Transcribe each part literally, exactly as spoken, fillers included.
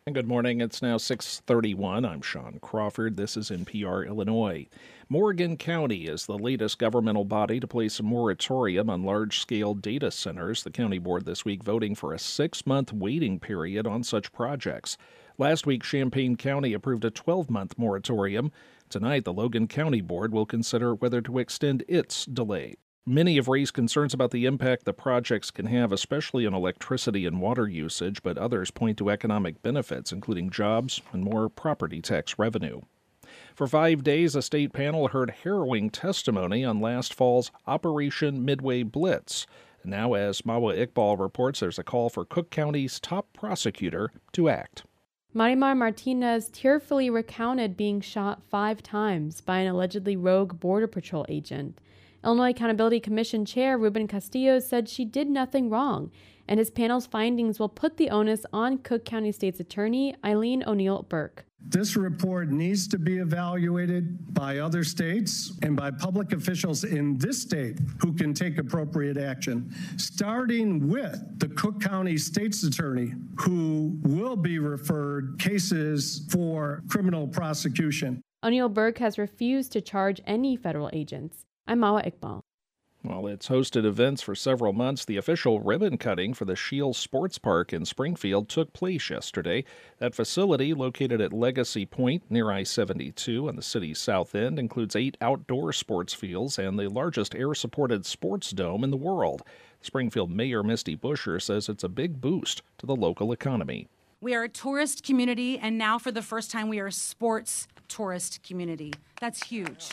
And good morning. It's now six thirty-one. I'm Sean Crawford. This is N P R Illinois. Morgan County is the latest governmental body to place a moratorium on large-scale data centers. The county board this week voting for a six-month waiting period on such projects. Last week, Champaign County approved a twelve-month moratorium. Tonight, the Logan County Board will consider whether to extend its delay. Many have raised concerns about the impact the projects can have, especially on electricity and water usage, but others point to economic benefits, including jobs and more property tax revenue. For five days, a state panel heard harrowing testimony on last fall's Operation Midway Blitz. And now, as Mawa Iqbal reports, there's a call for Cook County's top prosecutor to act. Marimar Martinez tearfully recounted being shot five times by an allegedly rogue Border Patrol agent. Illinois Accountability Commission Chair Ruben Castillo said she did nothing wrong, and his panel's findings will put the onus on Cook County State's Attorney Eileen O'Neill Burke. This report needs to be evaluated by other states and by public officials in this state who can take appropriate action, starting with the Cook County State's Attorney, who will be referred cases for criminal prosecution. O'Neill Burke has refused to charge any federal agents. I'm Mawa Iqbal. While it's hosted events for several months, the official ribbon cutting for the Shields Sports Park in Springfield took place yesterday. That facility, located at Legacy Point near I seventy-two on the city's south end, includes eight outdoor sports fields and the largest air-supported sports dome in the world. Springfield Mayor Misty Buscher says it's a big boost to the local economy. We are a tourist community, and now for the first time we are a sports tourist community. That's huge.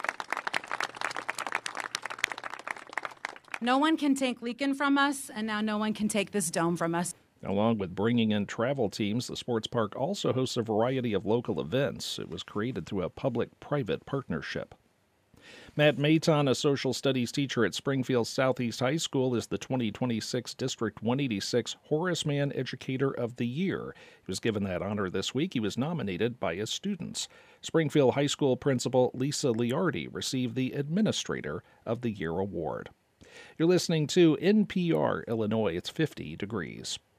No one can take Leakin from us, and now no one can take this dome from us. Along with bringing in travel teams, the sports park also hosts a variety of local events. It was created through a public-private partnership. Matt Mayton, a social studies teacher at Springfield Southeast High School, is the twenty twenty-six District one eighty-six Horace Mann Educator of the Year. He was given that honor this week. He was nominated by his students. Springfield High School principal Lisa Liardi received the Administrator of the Year award. You're listening to N P R Illinois. It's fifty degrees.